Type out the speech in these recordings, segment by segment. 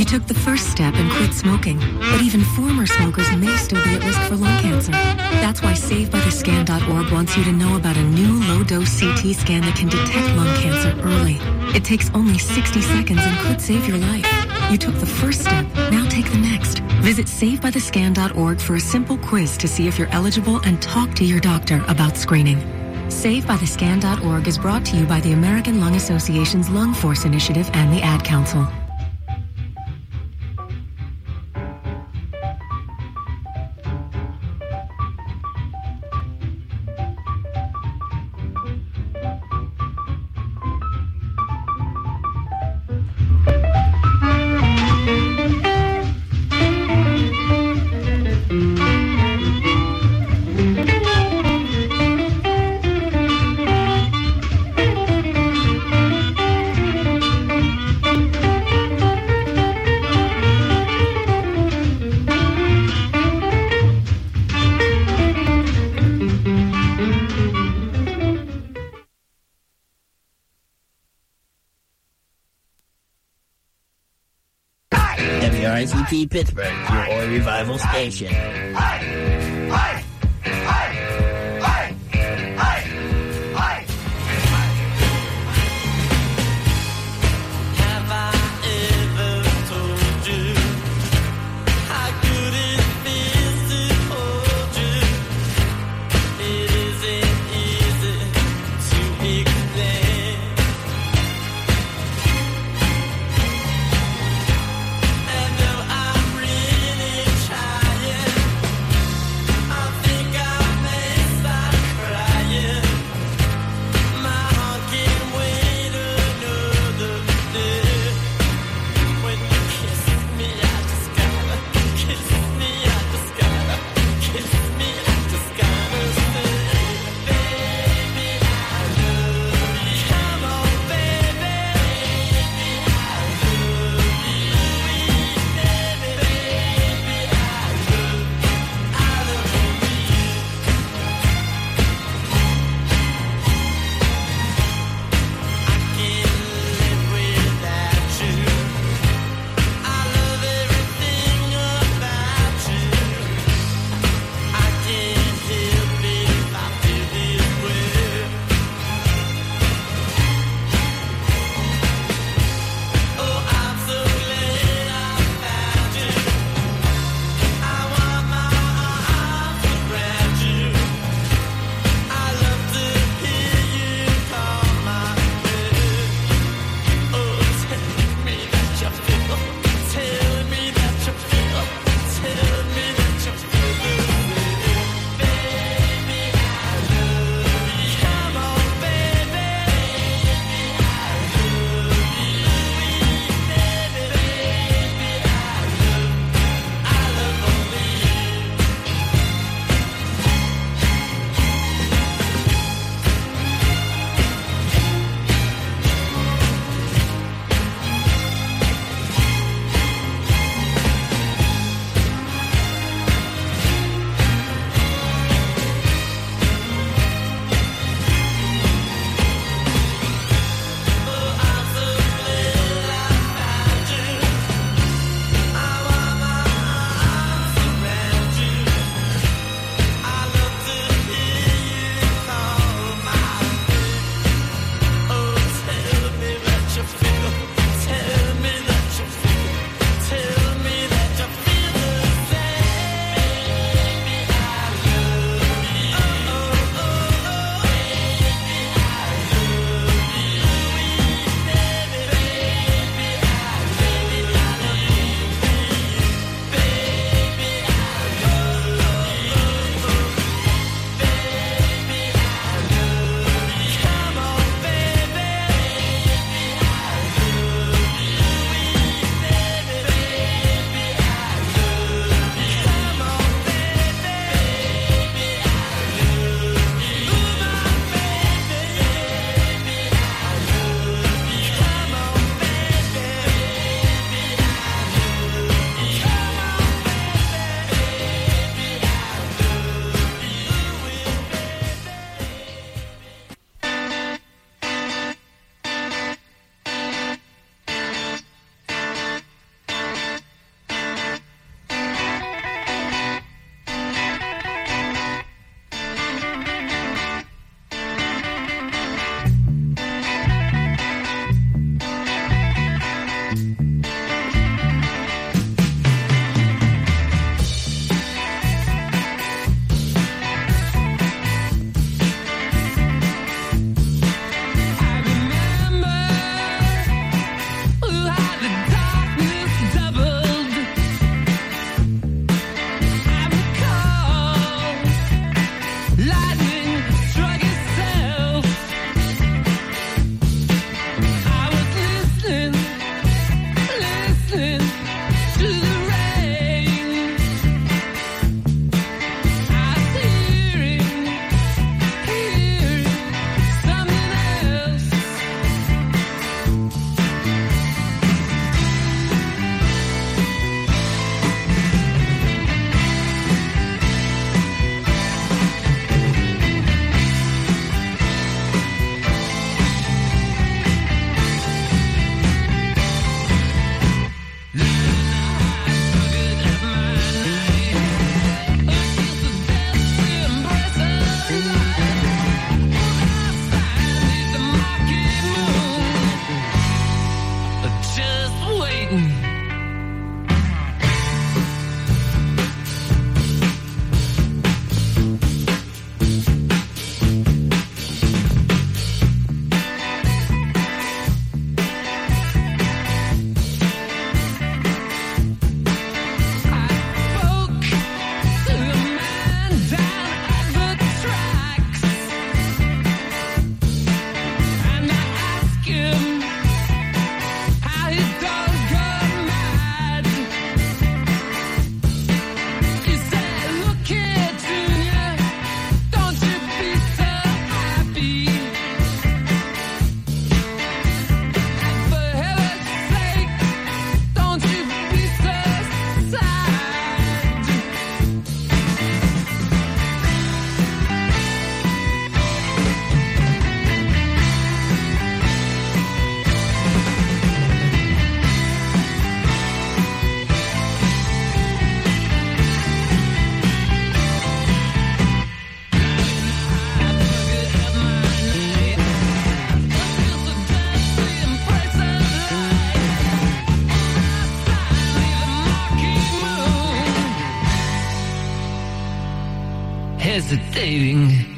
You took the first step and quit smoking, but even former smokers may still be at risk for lung cancer. That's why SaveByTheScan.org wants you to know about a new low-dose CT scan that can detect lung cancer early. It takes only 60 seconds and could save your life. You took the first step, now take the next. Visit SaveByTheScan.org for a simple quiz to see if you're eligible and talk to your doctor about screening. SaveByTheScan.org is brought to you by the American Lung Association's Lung Force Initiative and the Ad Council. WRICT Pittsburgh, your Oi Revival station. hesitating.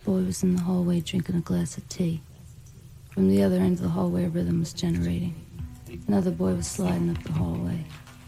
boy was in the hallway drinking a glass of tea. From the other end of the hallway, a rhythm was generating. Another boy was sliding up the hallway.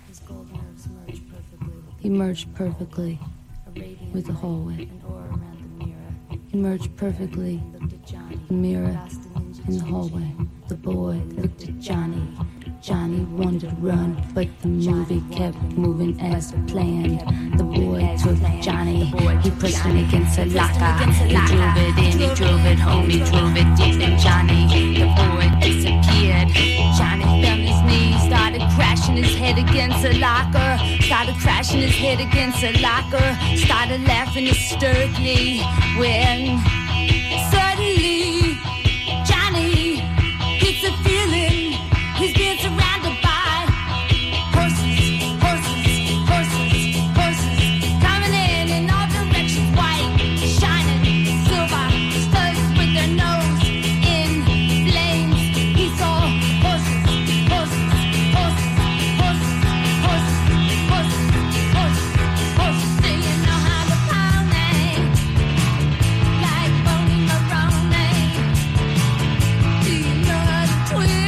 He merged perfectly with the hallway. He merged perfectly the mirror in the hallway. The boy looked at Johnny. Johnny wanted to run, but the movie kept moving as planned. The boy took Johnny, he pushed him against a locker. He drove it in, he drove it home, he drove it deep in Johnny. The boy disappeared. Johnny fell on his knees, started crashing his head against a locker. Started crashing his head against a locker. Started laughing hysterically when suddenly Johnny gets a feeling he's being surrounded by horses, horses, horses, horses, coming in all directions, white, shining, silver, studs with their nose in flames. He saw horses, horses, horses, horses, horses, horses, horses, horses. Do you know how to pony? Like Boney Maroney. Do you know how to twist?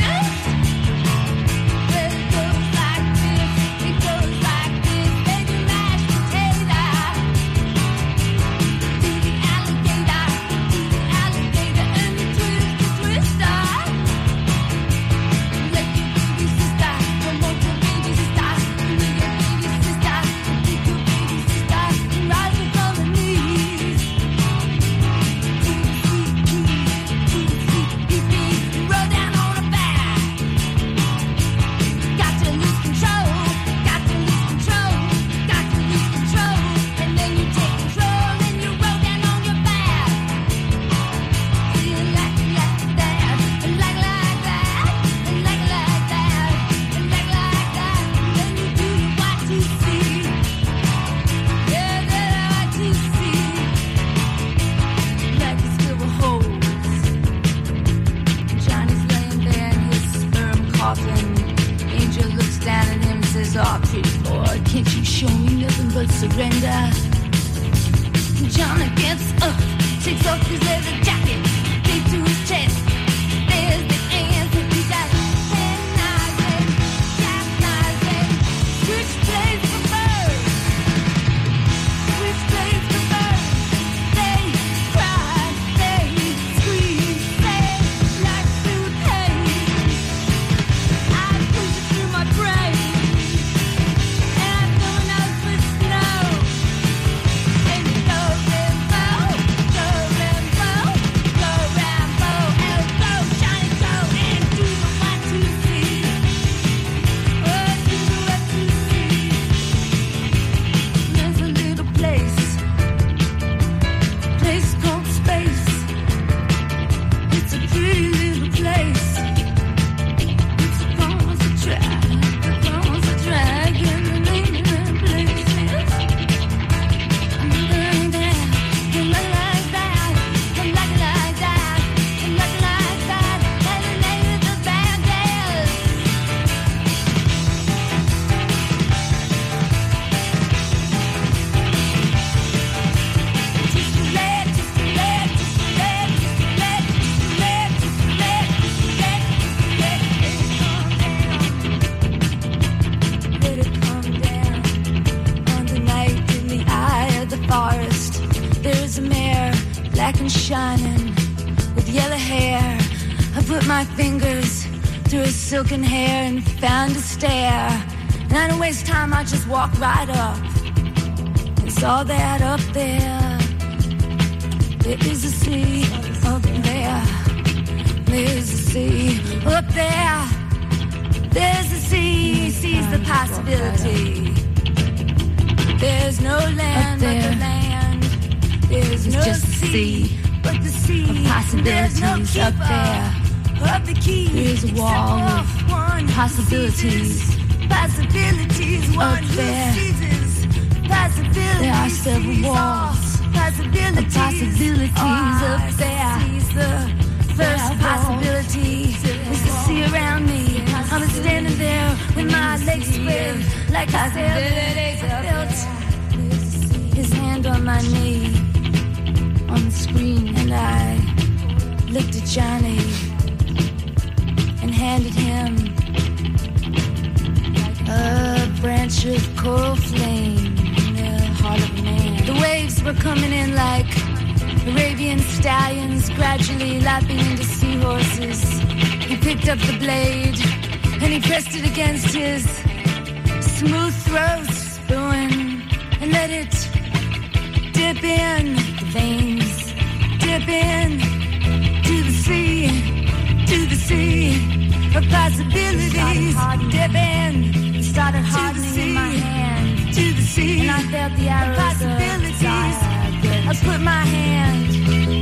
Silken hair and found a stair, and I didn't waste time, I just walked right up and saw that up there. There is a sea up there. There's a sea up there. There's a sea, sees the possibility. There's no land but the land. There's no just sea but the sea. Of possibilities no up there. Of the key, there's a wall of possibilities. Possibilities up there. Possibilities. There are several walls of possibilities up there. The first possibility is to see around me. I was standing there with my legs spread like I felt his hand on my knee on the screen. Johnny and handed him a branch of coral flame in the heart of man. The waves were coming in like Arabian stallions, gradually lapping into seahorses. He picked up the blade and he pressed it against his smooth throat, spoon, and let it dip in the veins, dip in to the sea of possibilities. Dip in, started hardening in my hand to the sea, and I felt the arrows of possibilities. I put my hand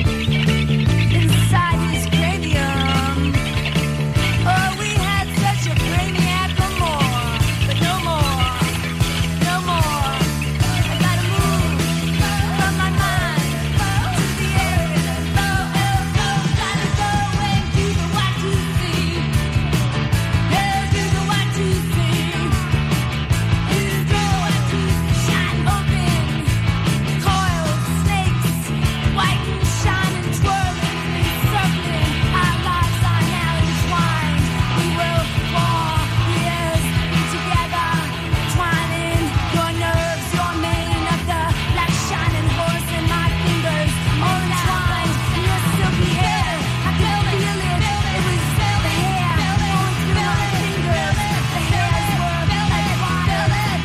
inside his cranium. Oh, we had such a brainiac no more, but no more, no more. I gotta move from my mind to the area. Gotta go and do the what to see. Yeah, do the what to see. Do the what to shine open. Coils, snakes, white and shining, twirling and circling. Our lives are now entwined. We will fall years together, twining your nerves, your mane of the black shining horse and my fingers all entwined in your silky hair. I could feel it. It was the hair going through my fingers. The hairs were like water. That's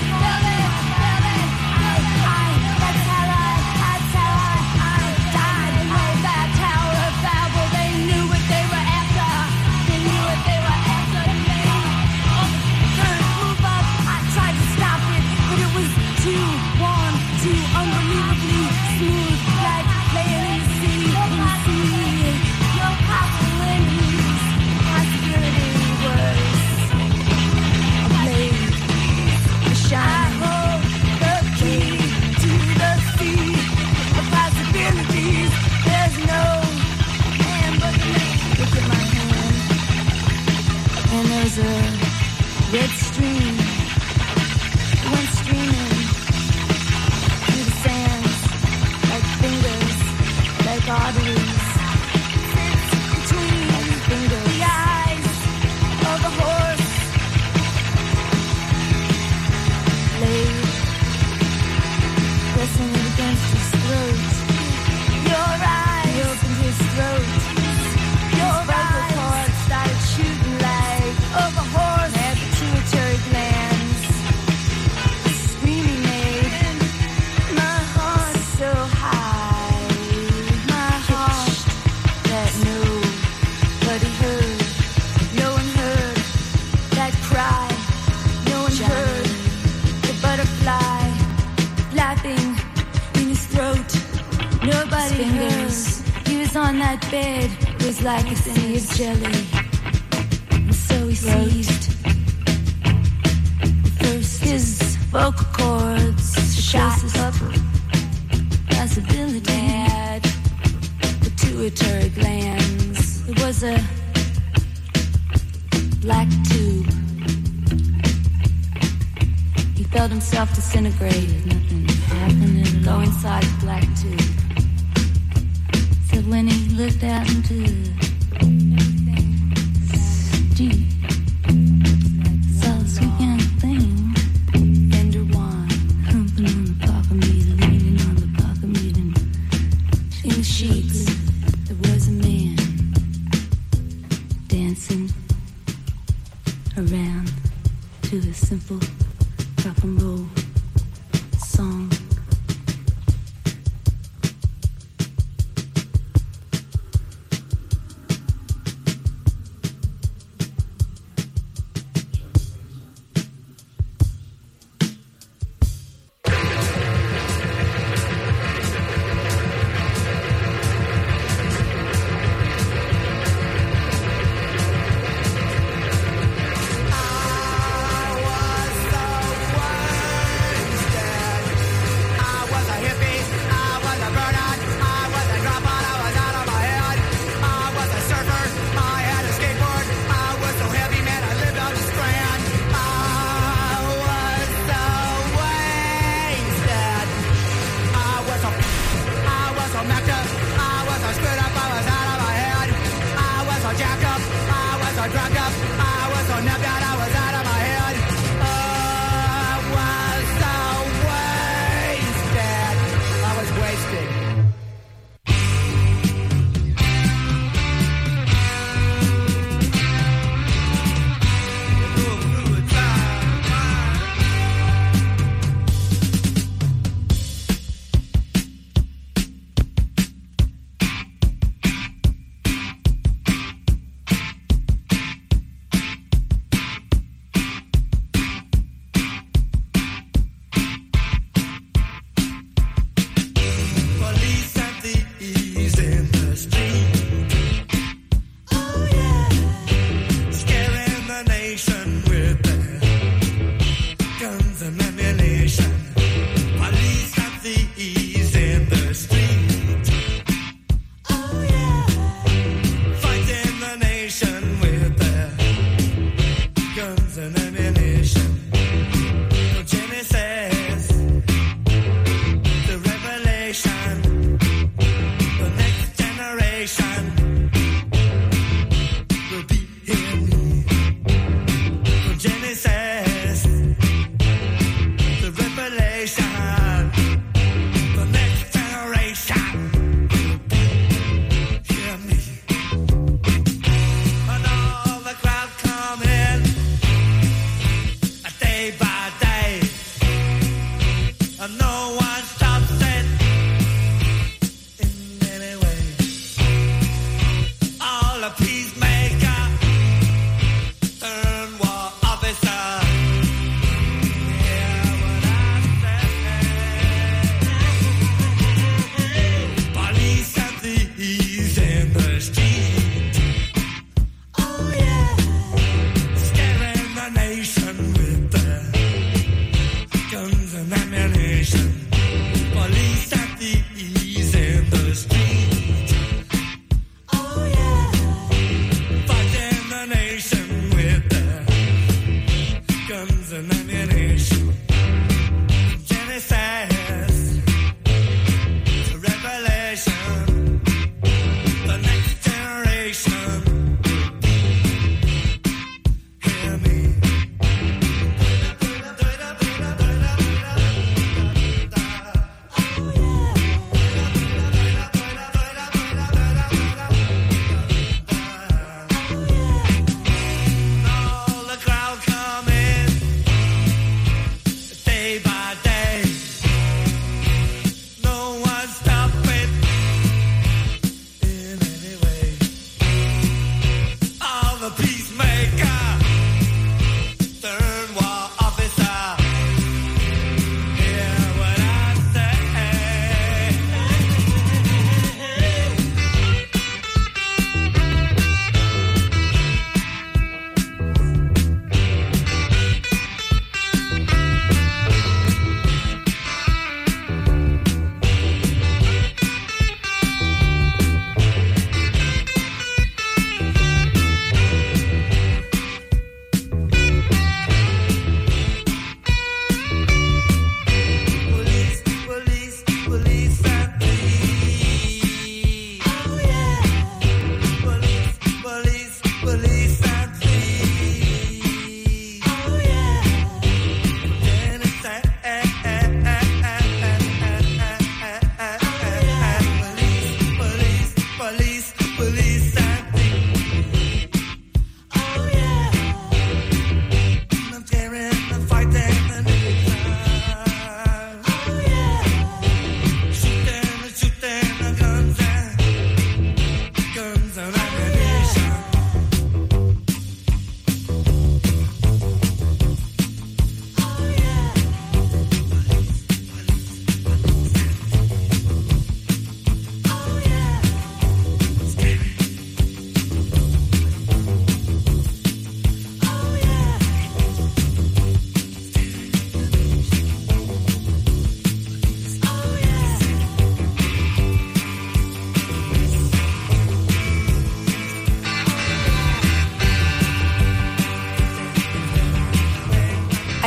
how I died in that Tower of Babel. They knew what they were after. They knew what they were after me. Couldn't move up. I tried to stop it, but it was too warm, too unbelievably smooth, like laying in the sea. No possibilities. Possibility was a blade, a shine. I hold the key to the sea of possibilities. There's no hand but me. Look at my hand, and there's a red stream. It went streaming through the sands like fingers, like arteries. Between the eyes of a horse, blade pressing it against his throat. Your eyes, he opened his throat. Your vocal cords started shooting like of a horse. Had pituitary glands. The screaming made my heart so high. My heart that nobody heard. No one heard that cry. No one heard the butterfly flapping in his throat. Nobody heard. He was on that bed. It was like a sea of jelly. And so he seized first his vocal cords, shot up possibility. Had pituitary glands. It was a black tube. He felt himself disintegrate. Nothing happened. Go inside the black tube. Said when he looked out into deep, saw a sweet young thing, tender wine, humping on the pocket meter, leaning on the pocket meter. In the sheets, there was a man dancing around to a simple rock and roll song. I was so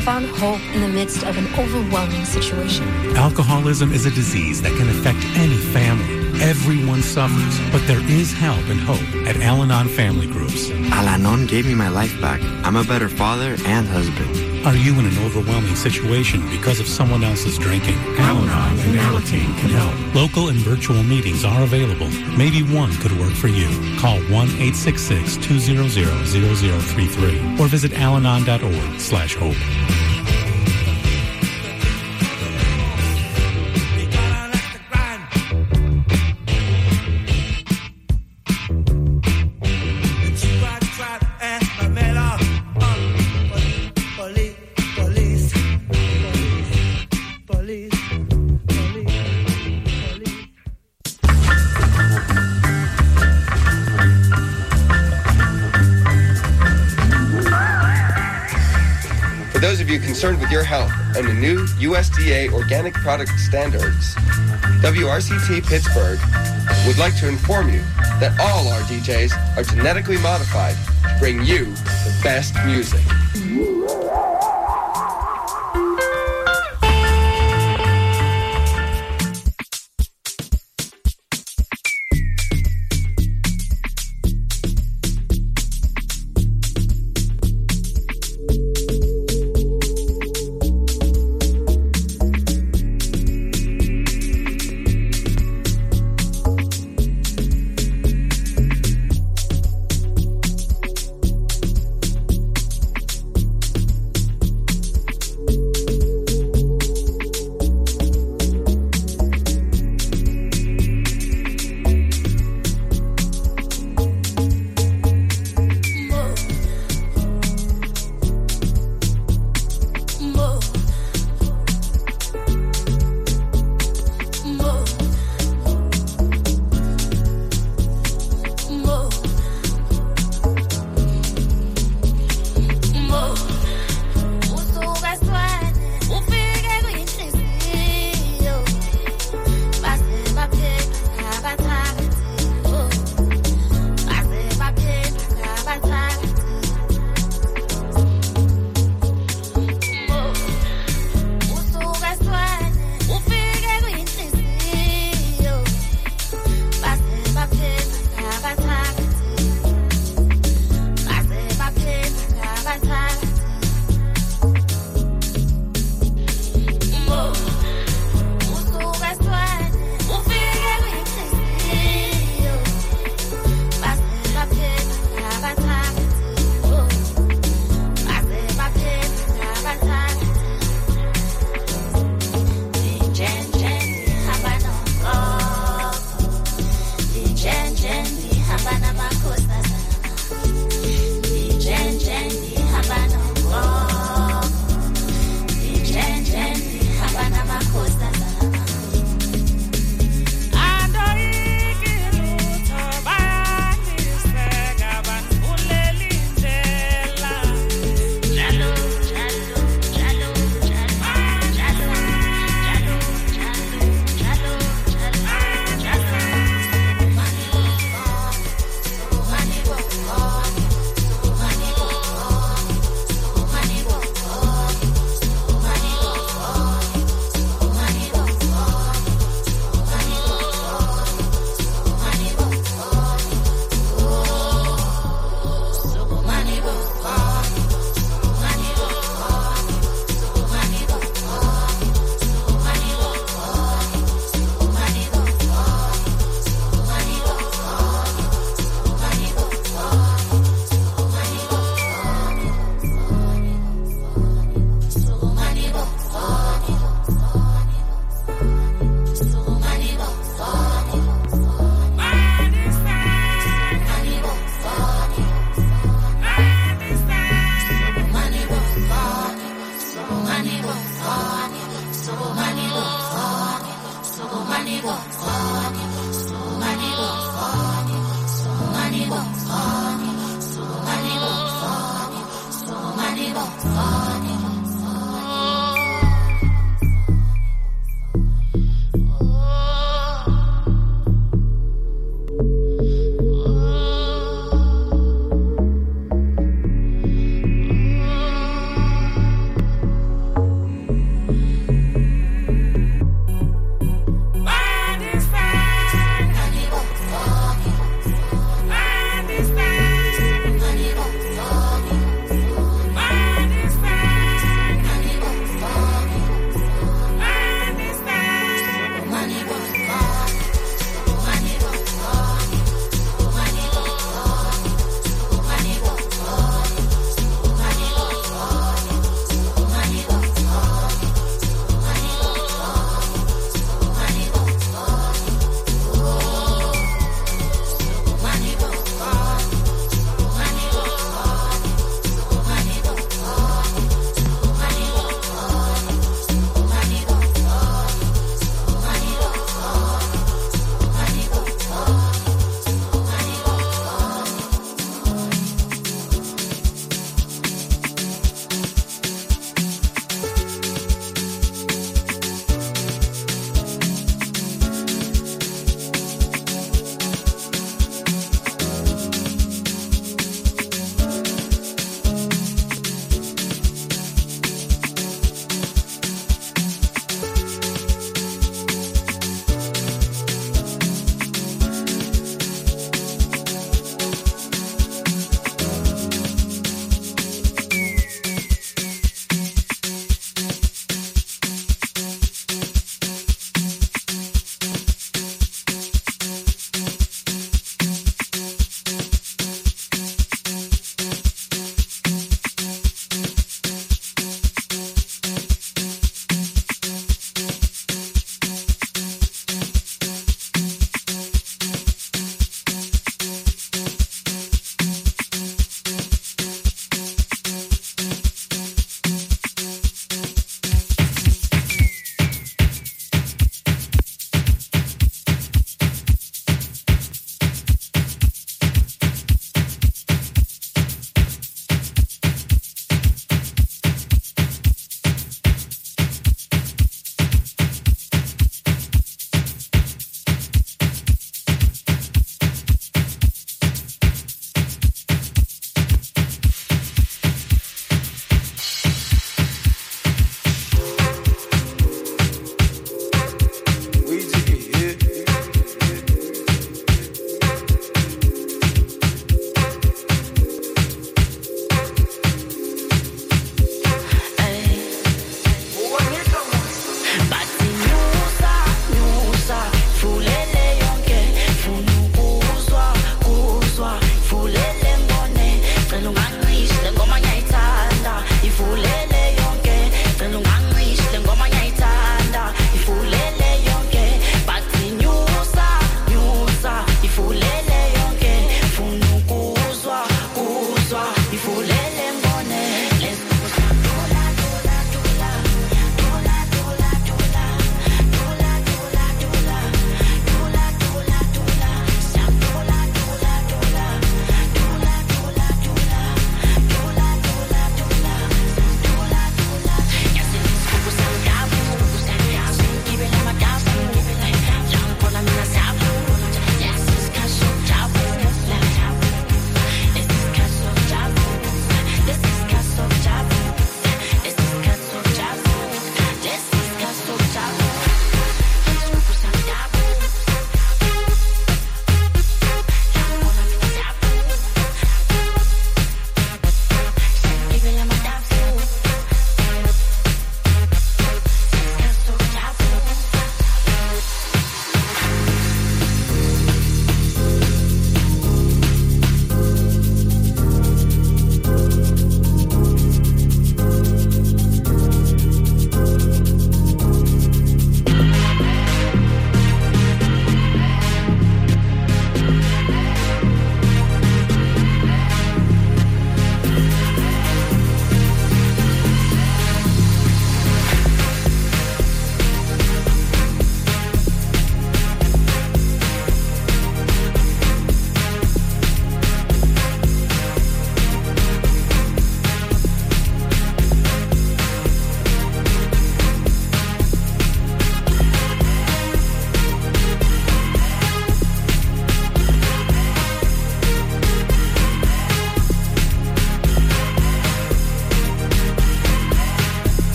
I found hope in the midst of an overwhelming situation. Alcoholism is a disease that can affect any family. Everyone suffers, but there is help and hope at Al-Anon Family Groups. Al-Anon gave me my life back. I'm a better father and husband. Are you in an overwhelming situation because of someone else's drinking? Al-Anon and Alateen can help. Local and virtual meetings are available. Maybe one could work for you. Call 1-866-200-0033 or visit alanon.org/hope. Concerned with your health and the new USDA organic product standards, WRCT Pittsburgh would like to inform you that all our DJs are genetically modified to bring you the best music.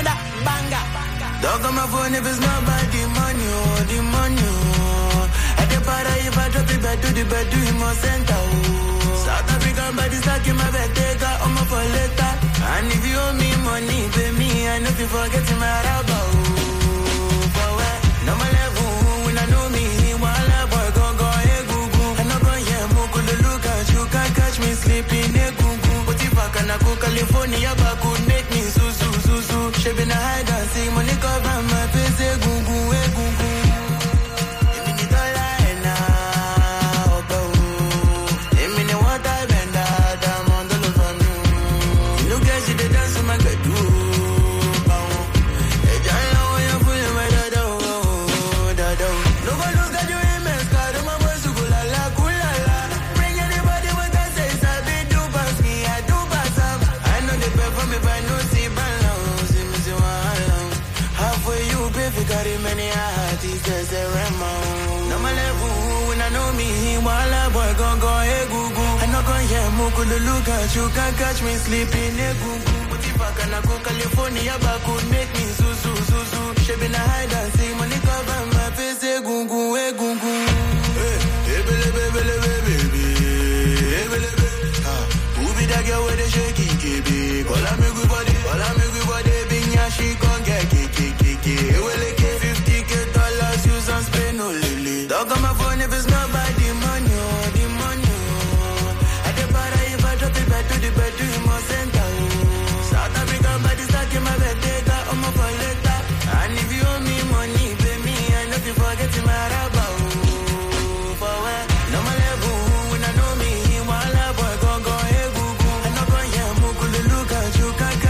another banger. Don't come my phone if it's not about the money, oh, the money, oh. At the para, if I drop it back to the bed, do him more center, oh. South African body stuck in my bed, take out on my for later. And if you owe me money, pay me, I know if you forget my rubber, oh. For where? No my level, when I know me, while I boy go, hey, goo. I know go, yeah, moko, look at you, can't catch me sleeping, hey, goo. But if I can go California, back could make me so. She been a hide and seek money cover my face, hey, goo. Look at you, can't catch me sleeping, hey, goo. But if I can go California, back could make me so. She been a hide and seek money cover my face, hey, goo, hey, goo. Hey, baby, hey, baby. Who be that girl with the shaky, KB? Call her me good body, binya, she gon' get kiki. Hey, well, like $50K, use and spend no lily. Don't come my phone if it's not by the money, oh, the money. To the bedroom or center, oh. South African body stuck in my bed, take out on my for later. And if you owe me money, pay me, I know if you forget my rubber, oh. For where? No my level, when I know me, while I boy go, hey, goo. I know go, yeah, moko, look at you, can't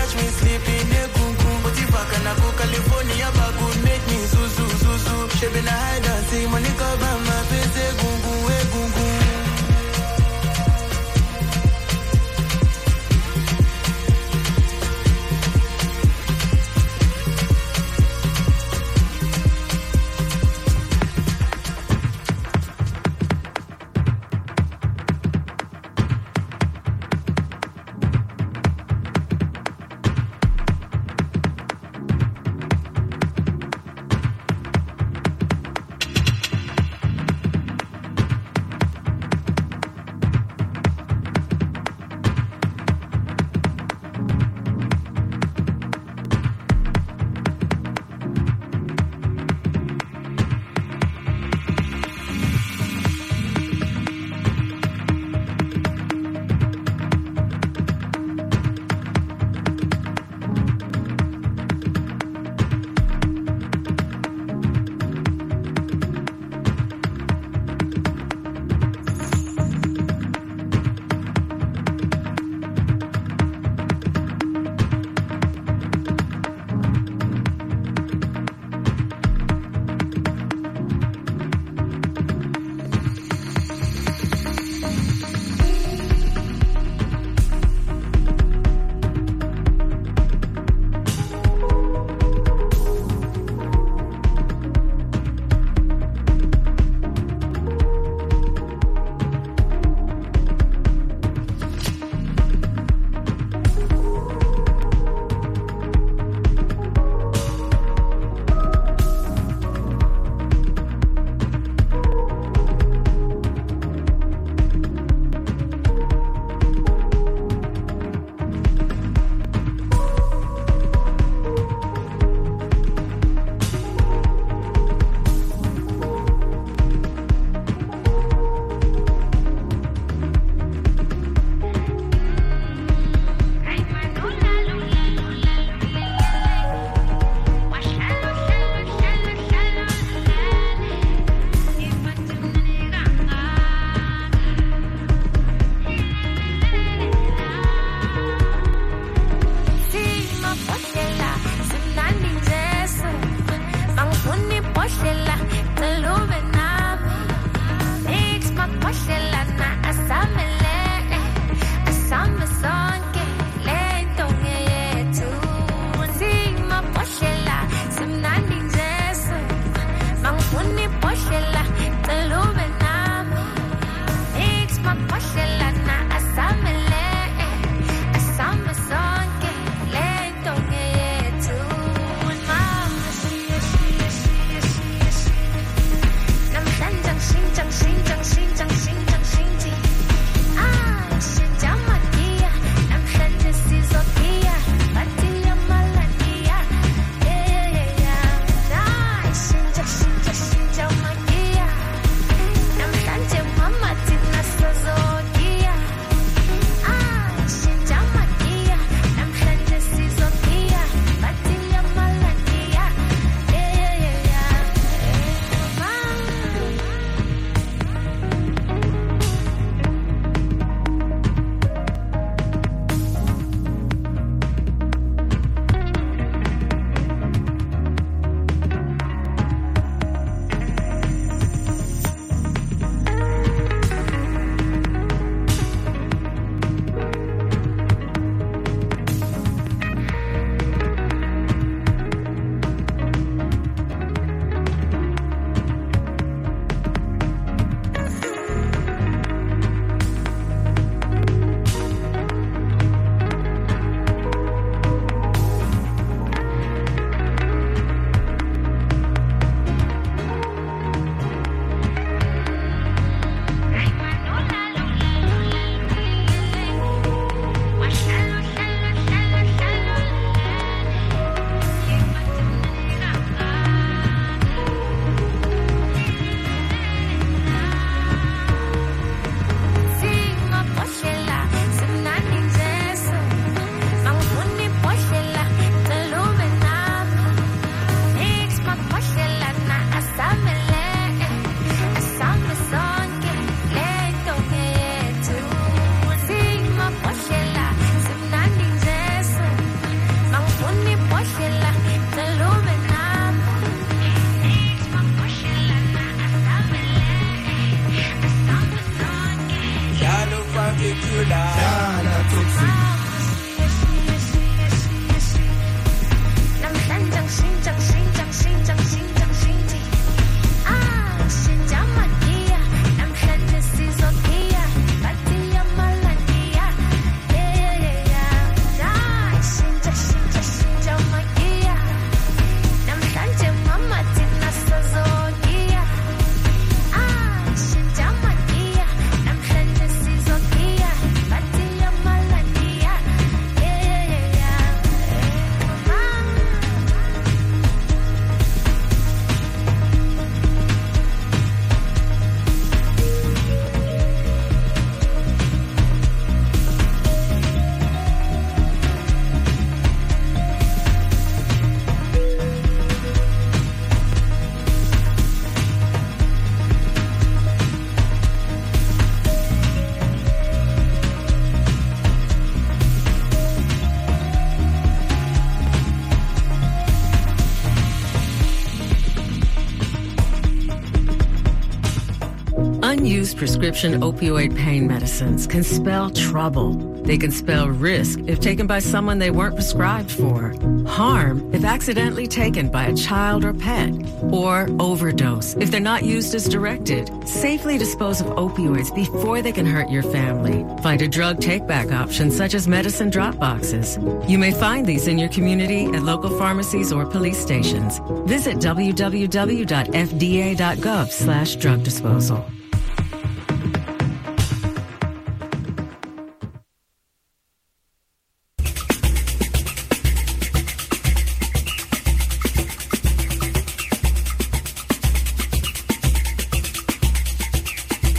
Unused prescription opioid pain medicines can spell trouble. They can spell risk if taken by someone they weren't prescribed for, harm if accidentally taken by a child or pet, or overdose if they're not used as directed. Safely dispose of opioids before they can hurt your family. Find a drug take-back option such as medicine drop boxes. You may find these in your community at local pharmacies or police stations. Visit www.fda.gov/drug disposal.